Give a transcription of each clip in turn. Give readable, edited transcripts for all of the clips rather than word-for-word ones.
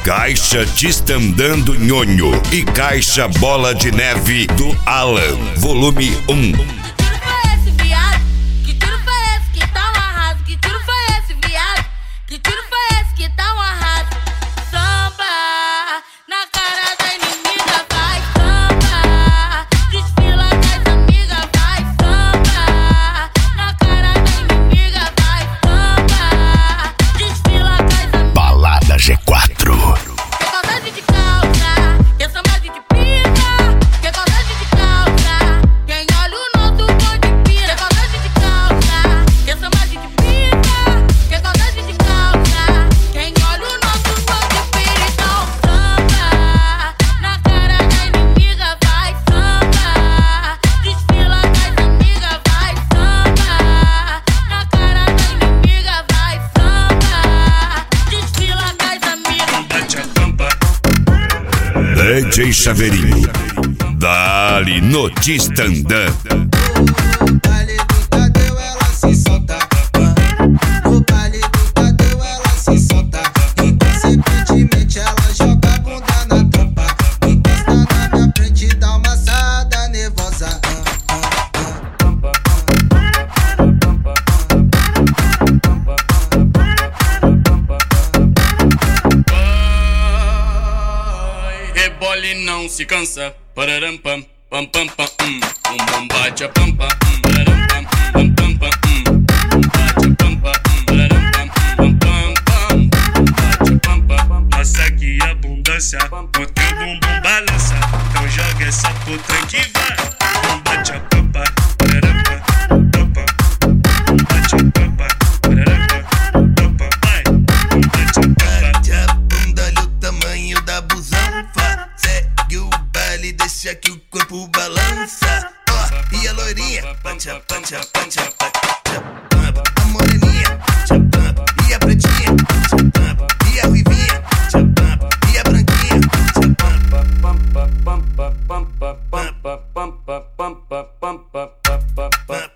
Caixa Distandando Nhonho e Caixa Bola de Neve do Alan, volume 1. DJ Chaveirinho, dali no Distandã. No baile do Tadeu ela se solta. Inconsequentemente ela joga a bunda na tampa. Encosta na minha frente, dá uma assada nervosa. Rebole não se cansa. Pararam pam pam pam pam. Bum bate a pampa. Pararam pam pam pam pam. Bate a pampa. Pararam pam pam pam pam. Bate a pampa. Passa aqui abundância, o teu bumbum balança. Então joga essa puta que vai. Bum bate a pampa. Pararam pam pam pam. Bate a pampa. Pararam pam pam pam. Vai. Bate a pampa. Bate a bunda, olha o tamanho da busão. Segue o baile, deixa que o corpo balança. Ó, e a loirinha, bate a bate a bate a bate a pampa. A moreninha, bate a pampa. E a pretinha, bate a pampa. E a ruivinha, bate a pampa. E a branquinha, bate a pampa. Pampa pampa pampa pampa pampa pampa pampa pampa.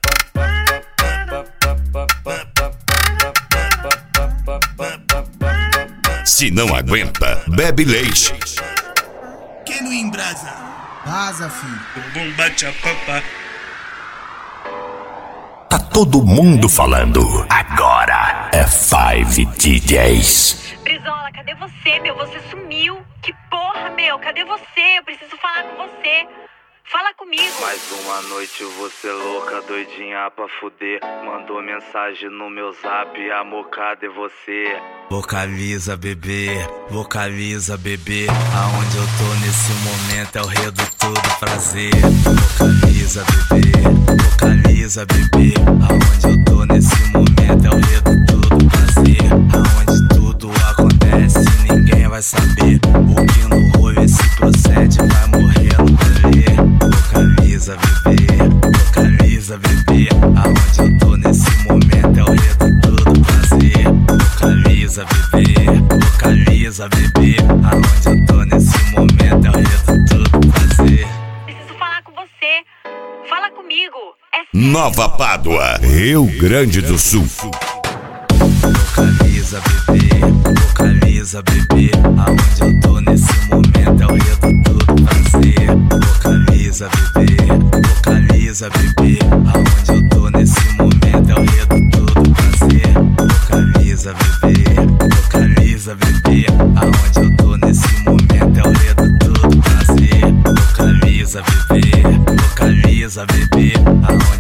Se não aguenta, bebe leite. Quem não embrasa? Vaza, filho. O bum bate a pampa. Tá todo mundo falando. Agora é 5 DJs. Brizola, cadê você, meu? Você sumiu. Que porra, meu? Cadê você? Eu preciso falar com você. Fala comigo. Mais uma noite você louca, doidinha pra fuder. Mandou mensagem no meu zap, amor, cadê você? Vocaliza, bebê, vocaliza, bebê. Aonde eu tô nesse momento é o redutor do prazer. Vocaliza, bebê, vocaliza, bebê. Aonde eu tô nesse momento é o redutor do prazer. Aonde tudo acontece, ninguém vai saber. O que no rolê se procede vai morrer no rolê. Vocaliza, bebê, vocaliza, bebê. Aonde eu tô nesse momento é o redutor do prazer. Vocaliza, bebê, vocaliza, bebê. Aonde eu tô nesse momento é o redutor do prazer. Preciso falar com você. Fala comigo. Nova Pádua, Rio Grande do Sul. Vocaliza, bebê, vocaliza, bebê. Aonde eu tô nesse momento é o redutor do prazer. Vocaliza, bebê, vocaliza, bebê. Aonde eu tô nesse momento é o redutor do prazer. Vocaliza, bebê, vocaliza, bebê. Aonde eu tô nesse momento é o redutor do prazer. Vocaliza, bebê, vocaliza, bebê. Aonde